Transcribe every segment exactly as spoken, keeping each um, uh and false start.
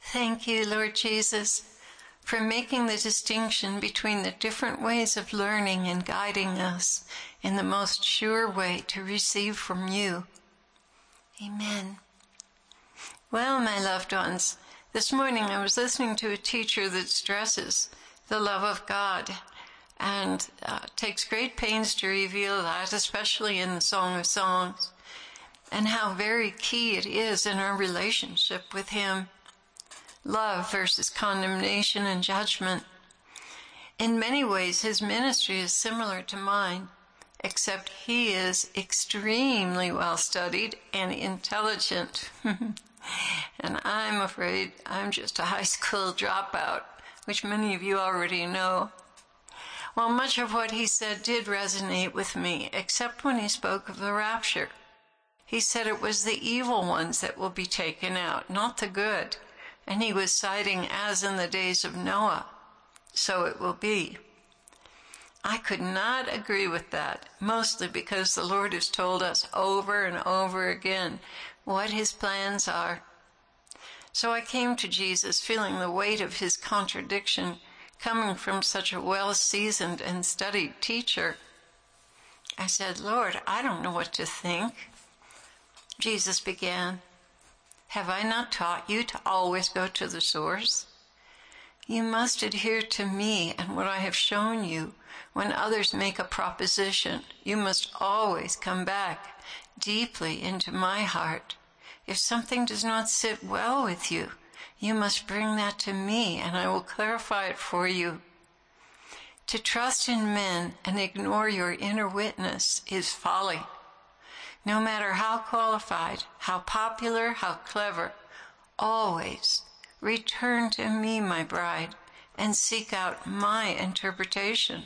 Thank you, Lord Jesus, for making the distinction between the different ways of learning and guiding us in the most sure way to receive from you. Amen. Well, my loved ones, this morning I was listening to a teacher that stresses the love of God and uh, takes great pains to reveal that, especially in the Song of Songs, and how very key it is in our relationship with Him. Love versus condemnation and judgment. In many ways, his ministry is similar to mine, except he is extremely well studied and intelligent. And I'm afraid I'm just a high school dropout, which many of you already know. Well, much of what he said did resonate with me, except when he spoke of the rapture. He said it was the evil ones that will be taken out, not the good. And he was citing, as in the days of Noah, so it will be. I could not agree with that, mostly because the Lord has told us over and over again what his plans are. So I came to Jesus feeling the weight of his contradiction coming from such a well-seasoned and studied teacher. I said, Lord, I don't know what to think. Jesus began, have I not taught you to always go to the source? You must adhere to me and what I have shown you. When others make a proposition, you must always come back deeply into my heart. If something does not sit well with you, you must bring that to me and I will clarify it for you. To trust in men and ignore your inner witness is folly. No matter how qualified, how popular, how clever, always return to me, my bride, and seek out my interpretation.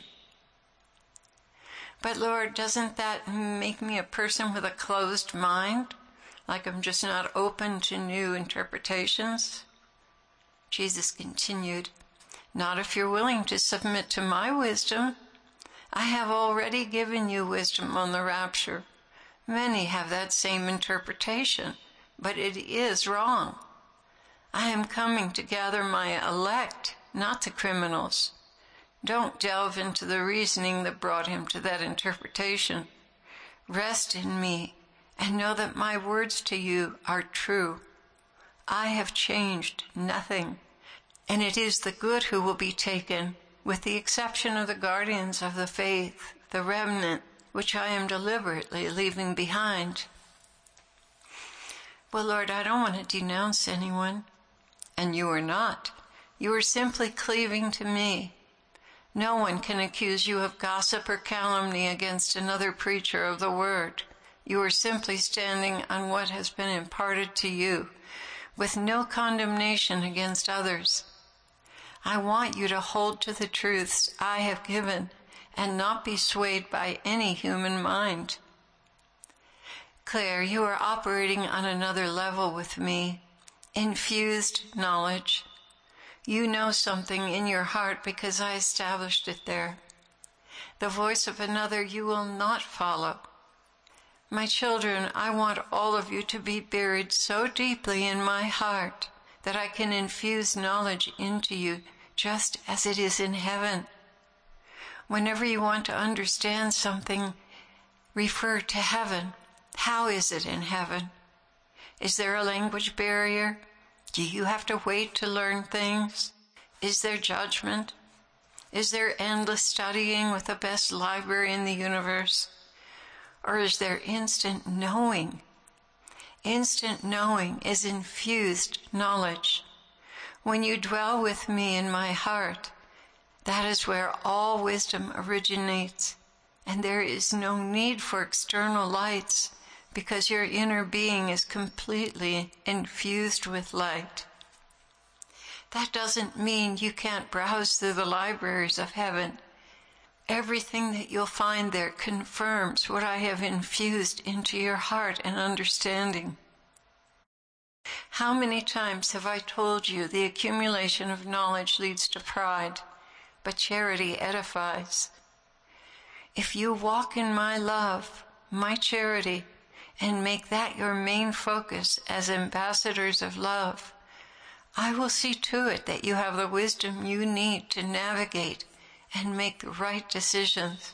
But Lord, doesn't that make me a person with a closed mind? Like I'm just not open to new interpretations? Jesus continued, not if you're willing to submit to my wisdom. I have already given you wisdom on the rapture. Many have that same interpretation, but it is wrong. I am coming to gather my elect, not the criminals. Don't delve into the reasoning that brought him to that interpretation. Rest in me and know that my words to you are true. I have changed nothing, and it is the good who will be taken, with the exception of the guardians of the faith, the remnant, which I am deliberately leaving behind. Well, Lord, I don't want to denounce anyone, and you are not. You are simply cleaving to me. No one can accuse you of gossip or calumny against another preacher of the word. You are simply standing on what has been imparted to you, with no condemnation against others. I want you to hold to the truths I have given, and not be swayed by any human mind. Claire, you are operating on another level with me. Infused knowledge. You know something in your heart because I established it there. The voice of another you will not follow. My children, I want all of you to be buried so deeply in my heart that I can infuse knowledge into you just as it is in heaven. Whenever you want to understand something, refer to heaven. How is it in heaven? Is there a language barrier? Do you have to wait to learn things? Is there judgment? Is there endless studying with the best library in the universe? Or is there instant knowing? Instant knowing is infused knowledge. When you dwell with me in my heart, that is where all wisdom originates, and there is no need for external lights because your inner being is completely infused with light. That doesn't mean you can't browse through the libraries of heaven. Everything that you'll find there confirms what I have infused into your heart and understanding. How many times have I told you the accumulation of knowledge leads to pride, but charity edifies? If you walk in my love, my charity, and make that your main focus as ambassadors of love, I will see to it that you have the wisdom you need to navigate and make the right decisions.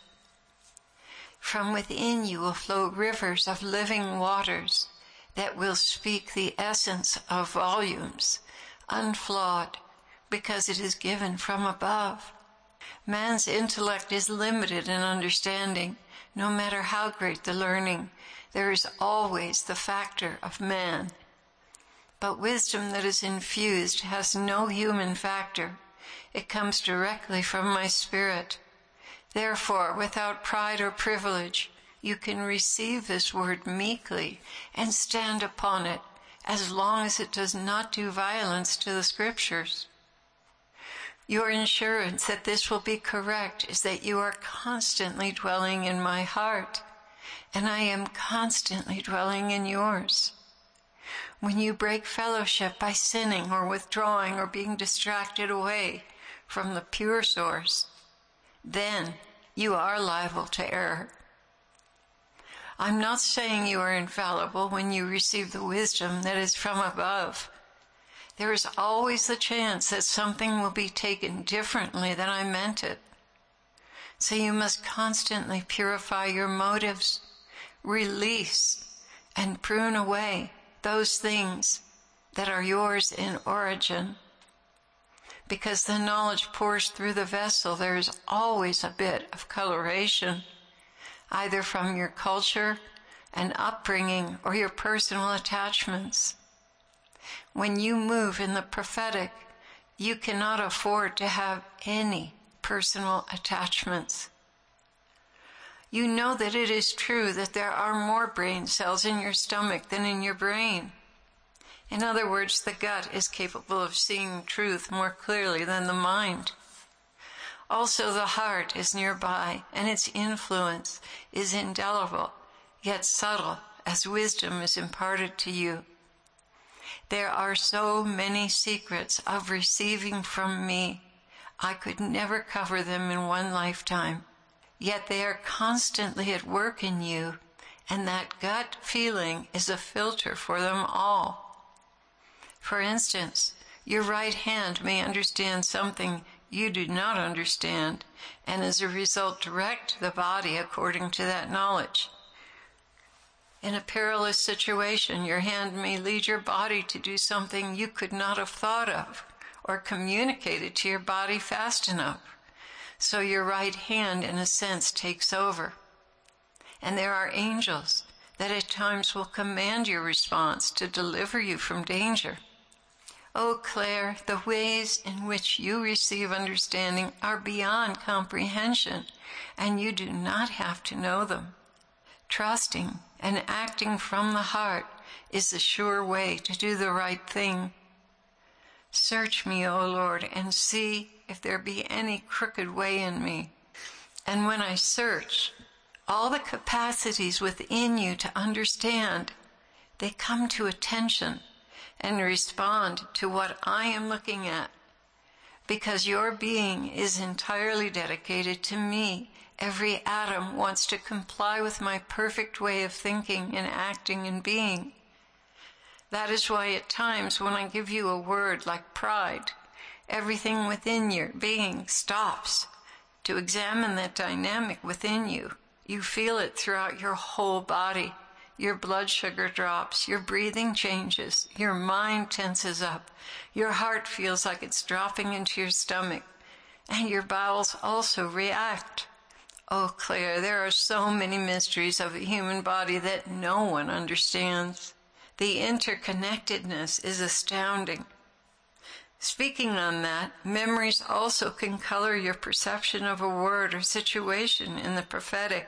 From within you will flow rivers of living waters that will speak the essence of volumes, unflawed, because it is given from above. Man's intellect is limited in understanding. No matter how great the learning, there is always the factor of man. But wisdom that is infused has no human factor. It comes directly from my spirit. Therefore, without pride or privilege, you can receive this word meekly and stand upon it as long as it does not do violence to the scriptures. Your assurance that this will be correct is that you are constantly dwelling in my heart, and I am constantly dwelling in yours. When you break fellowship by sinning or withdrawing or being distracted away from the pure source, then you are liable to error. I'm not saying you are infallible when you receive the wisdom that is from above. There is always the chance that something will be taken differently than I meant it. So you must constantly purify your motives, release, and prune away those things that are yours in origin. Because the knowledge pours through the vessel, there is always a bit of coloration, either from your culture and upbringing or your personal attachments. When you move in the prophetic, you cannot afford to have any personal attachments. You know that it is true that there are more brain cells in your stomach than in your brain. In other words, the gut is capable of seeing truth more clearly than the mind. Also, the heart is nearby, and its influence is indelible, yet subtle, as wisdom is imparted to you. There are so many secrets of receiving from me. I could never cover them in one lifetime. Yet they are constantly at work in you, and that gut feeling is a filter for them all. For instance, your right hand may understand something you do not understand, and as a result direct the body according to that knowledge. In a perilous situation, your hand may lead your body to do something you could not have thought of or communicated to your body fast enough. So your right hand, in a sense, takes over. And there are angels that at times will command your response to deliver you from danger. Oh, Claire, the ways in which you receive understanding are beyond comprehension, and you do not have to know them. Trusting and acting from the heart is the sure way to do the right thing. Search me, O Lord, and see if there be any crooked way in me. And when I search, all the capacities within you to understand, they come to attention and respond to what I am looking at. Because your being is entirely dedicated to me, every atom wants to comply with my perfect way of thinking and acting and being. That is why at times when I give you a word like pride, everything within your being stops to examine that dynamic within you. You feel it throughout your whole body. Your blood sugar drops, your breathing changes, your mind tenses up, your heart feels like it's dropping into your stomach, and your bowels also react. Oh, Claire, there are so many mysteries of the human body that no one understands. The interconnectedness is astounding. Speaking on that, memories also can color your perception of a word or situation in the prophetic.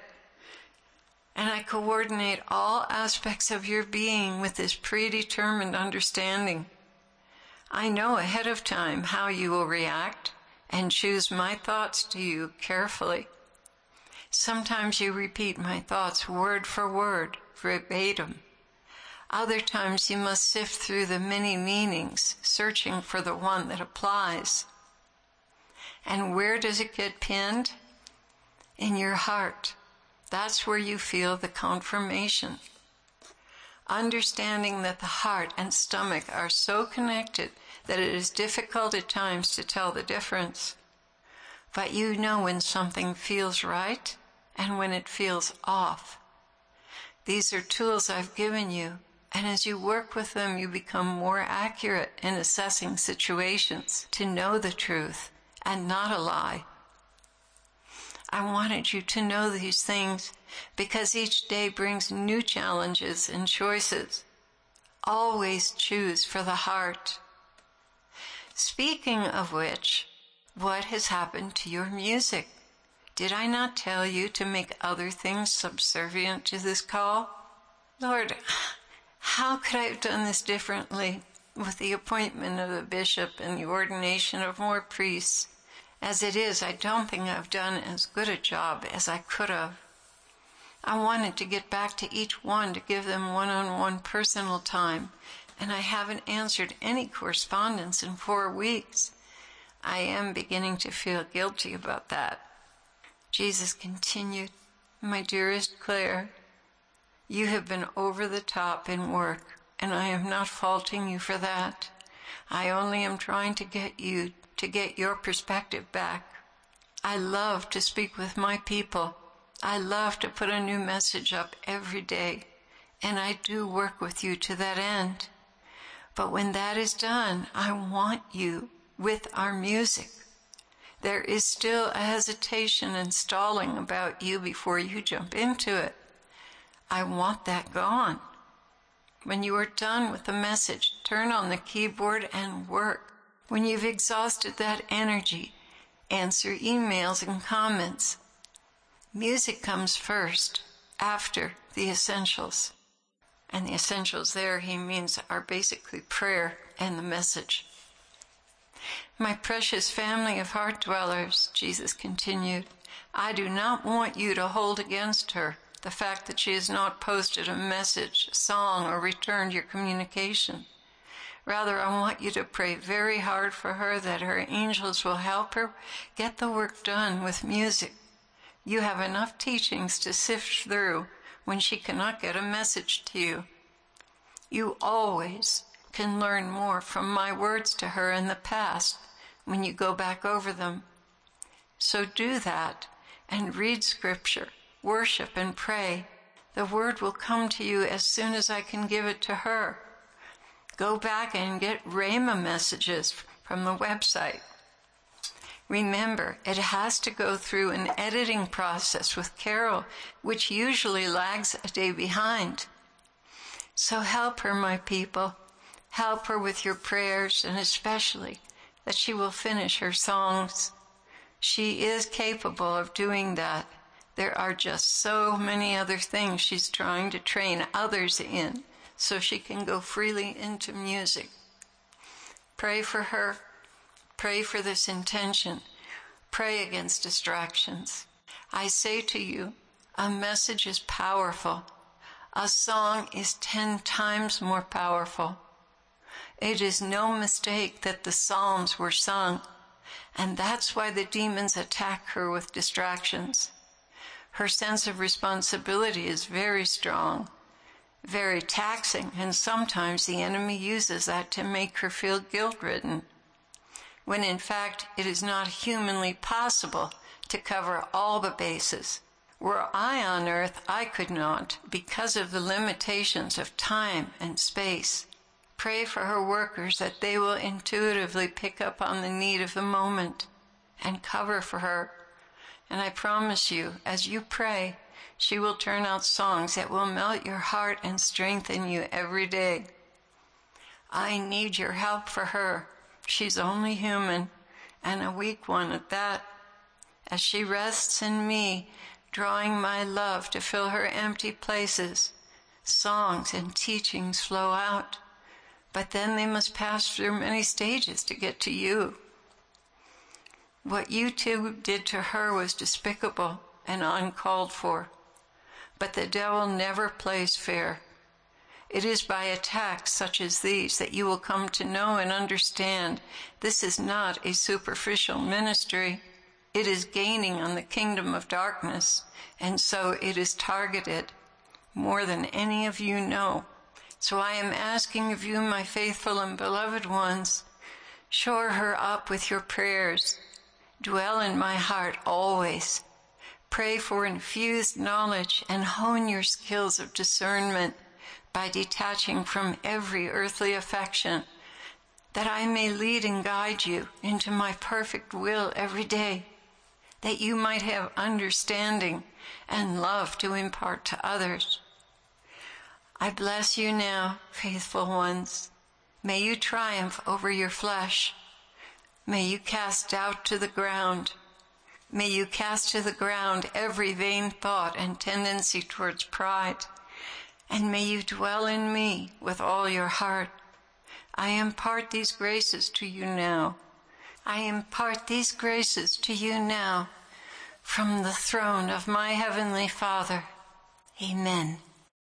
And I coordinate all aspects of your being with this predetermined understanding. I know ahead of time how you will react and choose my thoughts to you carefully. Sometimes you repeat my thoughts word for word, verbatim. Other times you must sift through the many meanings, searching for the one that applies. And where does it get pinned? In your heart. That's where you feel the confirmation. understanding that the heart and stomach are so connected that it is difficult at times to tell the difference. But you know when something feels right and when it feels off. These are tools I've given you, and as you work with them, you become more accurate in assessing situations to know the truth and not a lie. I wanted you to know these things because each day brings new challenges and choices. Always choose for the heart. Speaking of which, what has happened to your music? Did I not tell you to make other things subservient to this call? Lord, how could I have done this differently with the appointment of the bishop and the ordination of more priests? As it is, I don't think I've done as good a job as I could have. I wanted to get back to each one to give them one-on-one personal time, and I haven't answered any correspondence in four weeks. I am beginning to feel guilty about that. Jesus continued, "My dearest Claire, you have been over the top in work, and I am not faulting you for that. I only am trying to get you to get your perspective back. I love to speak with my people. I love to put a new message up every day, and I do work with you to that end. But when that is done, I want you with our music. There is still a hesitation and stalling about you before you jump into it. I want that gone. When you are done with the message, turn on the keyboard and work. When you've exhausted that energy, answer emails and comments. Music comes first, after the essentials." And the essentials there, he means, are basically prayer and the message. "My precious family of heart dwellers," Jesus continued, "I do not want you to hold against her the fact that she has not posted a message, a song, or returned your communication. Rather, I want you to pray very hard for her that her angels will help her get the work done with music. You have enough teachings to sift through when she cannot get a message to you. You always can learn more from my words to her in the past when you go back over them. So do that and read scripture, worship and pray. The word will come to you as soon as I can give it to her. Go back and get Rhema messages from the website. Remember, it has to go through an editing process with Carol, which usually lags a day behind. So help her, my people. Help her with your prayers, and especially that she will finish her songs. She is capable of doing that. There are just so many other things she's trying to train others in, so she can go freely into music. Pray for her. Pray for this intention. Pray against distractions. I say to you, a message is powerful. A song is ten times more powerful. It is no mistake that the Psalms were sung, and that's why the demons attack her with distractions. Her sense of responsibility is very strong, very taxing, and sometimes the enemy uses that to make her feel guilt-ridden, when in fact it is not humanly possible to cover all the bases. Were I on earth, I could not, because of the limitations of time and space. Pray for her workers that they will intuitively pick up on the need of the moment and cover for her. And I promise you, as you pray, she will turn out songs that will melt your heart and strengthen you every day. I need your help for her. She's only human, and a weak one at that. As she rests in me, drawing my love to fill her empty places, songs and teachings flow out. But then they must pass through many stages to get to you. What you two did to her was despicable and uncalled for. But the devil never plays fair. It is by attacks such as these that you will come to know and understand this is not a superficial ministry. It is gaining on the kingdom of darkness, and so it is targeted more than any of you know. So I am asking of you, my faithful and beloved ones, shore her up with your prayers. Dwell in my heart always. Pray for infused knowledge and hone your skills of discernment by detaching from every earthly affection, that I may lead and guide you into my perfect will every day, that you might have understanding and love to impart to others. I bless you now, faithful ones. May you triumph over your flesh. May you cast doubt to the ground. May you cast to the ground every vain thought and tendency towards pride. And may you dwell in me with all your heart. I impart these graces to you now. I impart these graces to you now from the throne of my Heavenly Father. Amen.